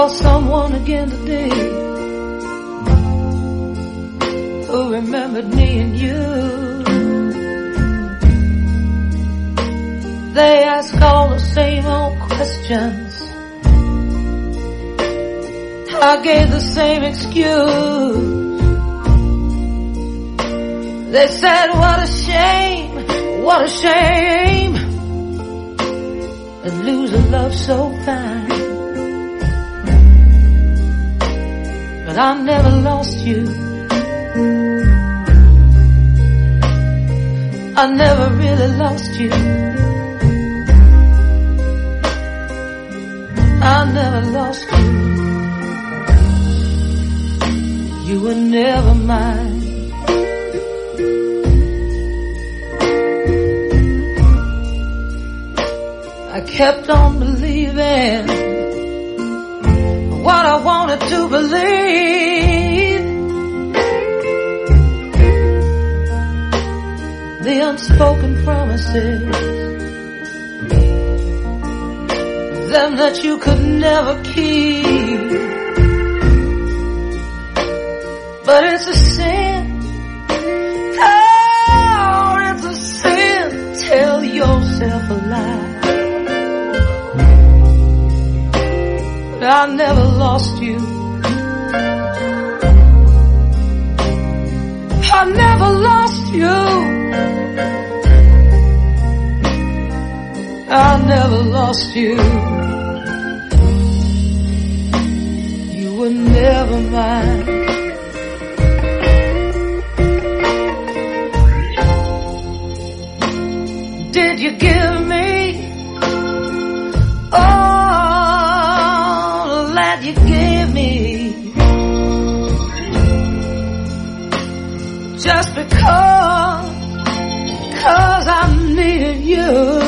saw someone again today who remembered me and you. They ask all the same old questions. I gave the same excuse. They said, what a shame to lose a love so fine. But I never lost you. I never really lost you. I never lost you. You were never mine. I kept on believing what I wanted to believe. The unspoken promises, them that you could never keep. But it's a sin, oh, it's a sin. Tell yourself a lie. I never lost you. I never lost you. I never lost you. You were never mine. Did you give me all that you gave me just because I needed you?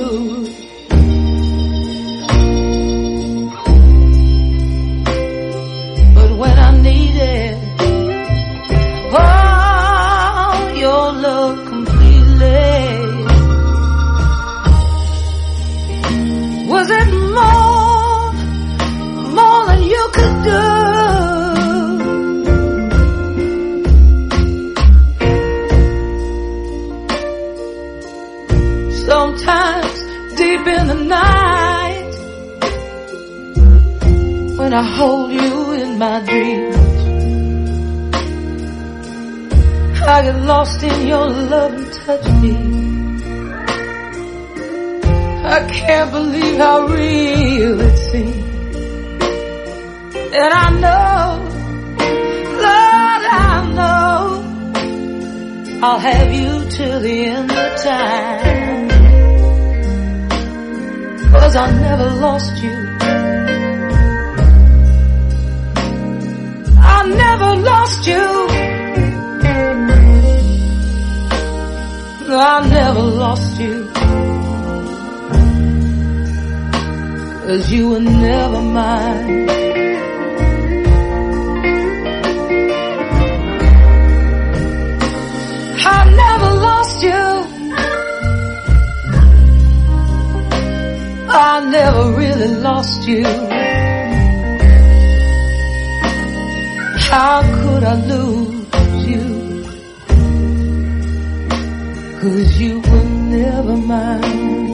But when I needed all your love completely, was it more than you could do? Sometimes deep in the night, when I hold you in my dreams, I get lost in your love and touch me. I can't believe how real it seems. And I know, Lord, I know I'll have you till the end of time. 'Cause I never lost you. I never lost you. I never lost you. 'Cause you were never mine. I never lost you. I never really lost you. How could I lose you? 'Cause you were never mine.